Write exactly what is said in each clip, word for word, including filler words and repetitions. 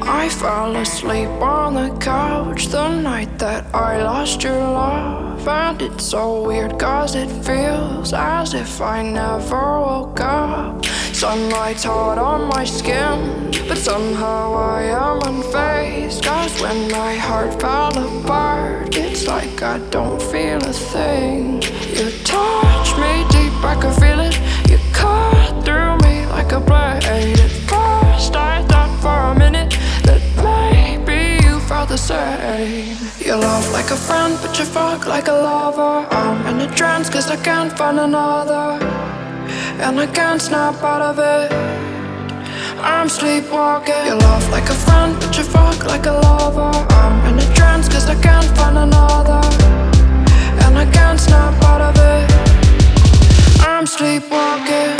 I fell asleep on the couch the night that I lost your love. And it's so weird cause it feels as if I never woke up. Sunlight's hot on my skin, but somehow I am unfazed. Cause when my heart fell apart, it's like I don't feel a thing. You touch me deep, I can feel it. You cut through me like a blade. At first I thought for a minute that maybe you felt the same. You love like a friend, but you fuck like a lover. I'm in a trance cause I can't find another, and I can't snap out of it. I'm sleepwalking. You love like a friend, but you fuck like a lover. I'm in a trance cause I can't find another, and I can't snap out of it. I'm sleepwalking.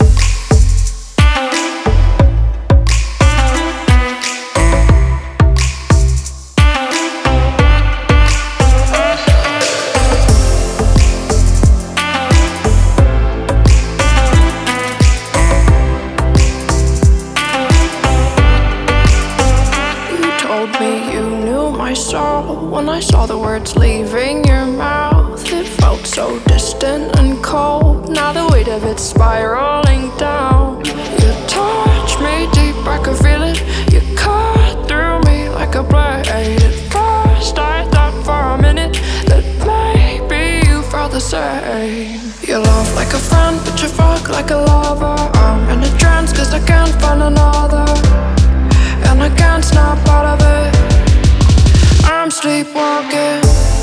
When I saw the words leaving your mouth, it felt so distant and cold. Now the weight of it spiraling down. You touch me deep, I can feel it. You cut through me like a blade. At first I thought for a minute that maybe you felt the same. You love like a friend, but you fuck like a lover. I'm in a trance cause I can't find another, and I can't snap out of it. I'm sleepwalking.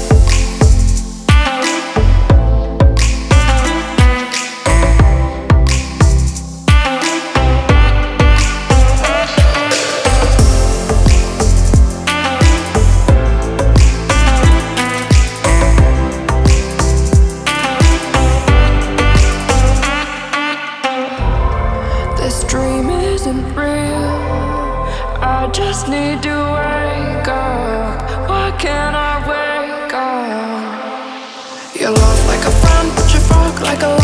This dream isn't real. I just need to wake up. Why can't I wake up? You love like a friend, but you fuck like a